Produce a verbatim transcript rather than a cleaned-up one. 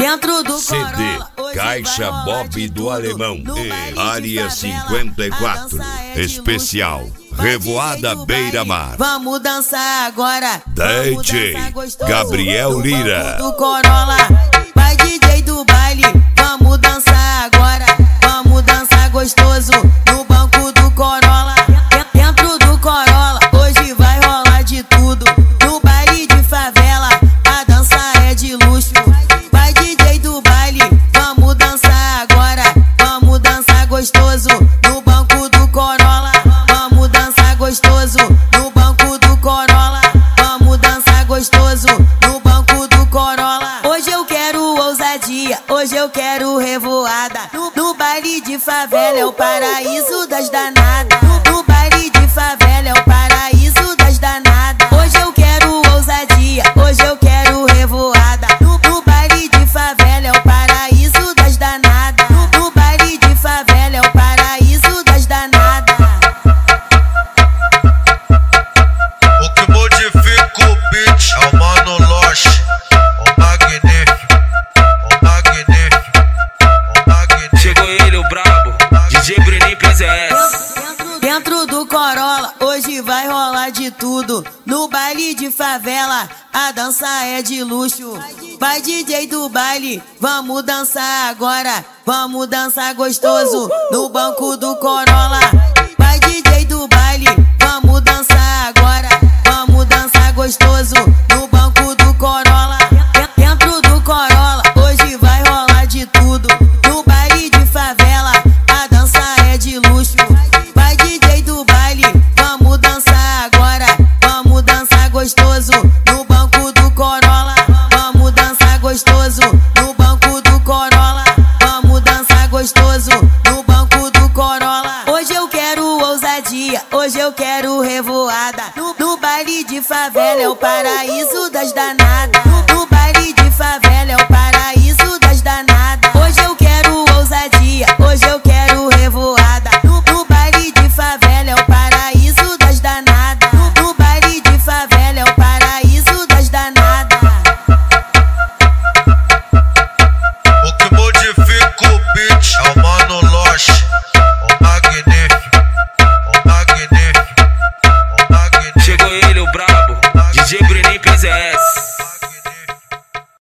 dentro do C D Caixa Bob do Alemão e Área cinquenta e quatro Especial Revoada Beira Mar. Vamos dançar agora. D J Gabriel Lira. Do Corolla, vai D J do baile. Vamos dançar agora. Vamos dançar gostoso no banco do Corolla. Dentro do Corolla, hoje vai rolar de tudo. No baile de favela, a dança é de luxo. Vai D J do baile, vamos dançar agora. Vamos dançar gostoso no banco do Corolla. Vamos dançar gostoso no banco do Corolla. Vamos dançar gostoso no banco do Corolla. Hoje eu quero ousadia, hoje eu quero revoada. No, no baile de favela é o paraíso das danadas. No, no baile de favela é o paraíso das danadas. Hoje eu quero ousadia, hoje eu quero revoada. No, no baile de favela é o paraíso das danadas. No, no baile de favela é o paraíso das danadas. O que modifica o beat é o Mano Loche, o magnífico, o magnífico, o magnífico. Chegou ele, o brabo, D J Bruninho P Z S. Dentro do Corolla, hoje vai rolar de tudo. No baile de favela, a dança é de luxo. Vai D J do baile, vamos dançar agora. Vamos dançar gostoso no banco do Corolla. Vai D J do baile, vamos dançar agora. Vamos dançar gostoso no banco do Corolla. Dentro do Corolla, hoje vai rolar de tudo. No baile de favela, a dança é de luxo. Vai D J do baile, vamos dançar agora. Vamos dançar gostoso no banco do Corolla. Vamos dançar gostoso no banco do Corolla. Vamos dançar gostoso no banco do Corolla. Hoje eu quero ousadia, hoje eu quero revoada. No, no baile de favela é o paraíso das danadas.